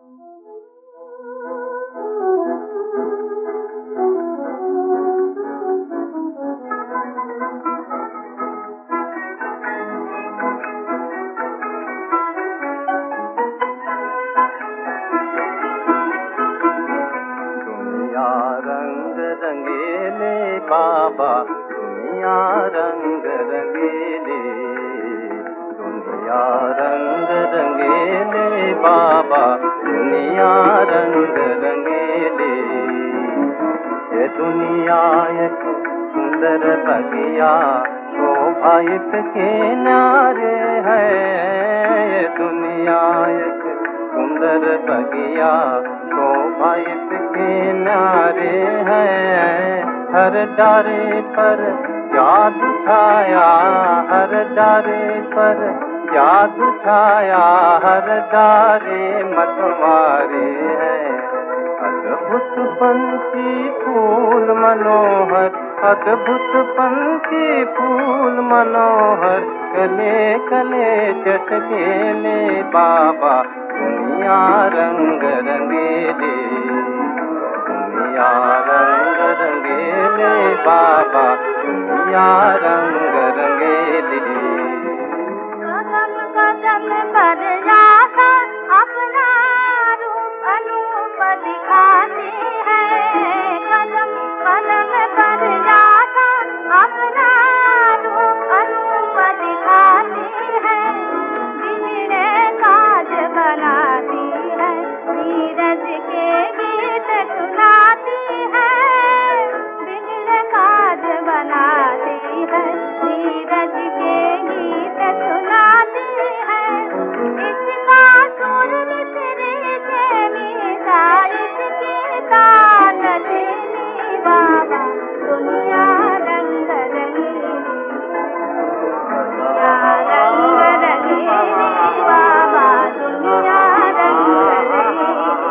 रंग रंगीले बाबा, दुनिया रंग रंगीले, दुनिया रंग रंगीले बाबा, दुनिया रंग रंगीले। ये दुनिया एक सुंदर बगिया, शोभा इसके न्यारे है। ये दुनिया एक सुंदर बगिया, शोभा इसके न्यारे है। हर डारे पर जादू छाया, हर डारे पर जादू छाया, हर डारे मतवारे है। अद्भुत पंछी फूल मनोहर, अद्भुत पंछी फूल मनोहर, कले कले चटकेले बाबा, दुनिया रंग रंगीले, दुनिया रंग रंगीले बाबा, दुनिया रंग रंगीले। कदम कदम पर आशा अपना रूप अनूप दिखाती है। कदम कदम पर आशा अपना रूप अनूप दिखाती है। बिगड़े काज बनाती है, नीरज के गीत सुनाती है। बिगड़े काज बनाती है, नीरज के गीत सुनाती है। इसका सुर मिसरी से मीठा, इसकी तान धीमी बाबा, दुनिया रंग रंगीली, दुनिया रंग रंगीली बाबा, दुनिया रंग रंगीली।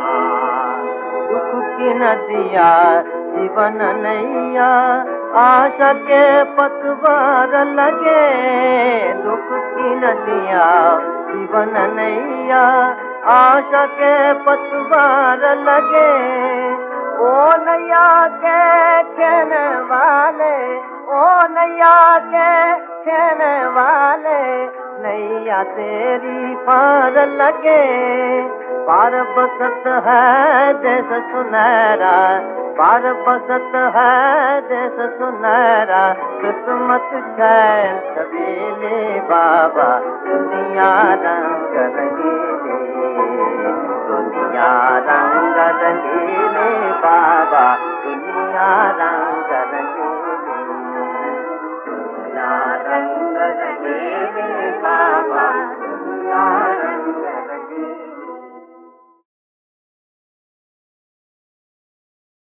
दुख की नदिया जीवन नैया, आशा के पतवार लगे। दुख की नदिया जीवन नैया, आशा के पतवार लगे। ओ नैया के कहने वाले, ओ नैया के कहने वाले, नैया तेरी पार लगे। पार बसत है देश सुनहरा, पार बसत है देश सुनहरा, किस्मत चैन छबीले बाबा, दुनिया रंग रंगीले, दुनिया रंग रंगीले बाबा, दुनिया रंग रंगीले, दुनिया रंग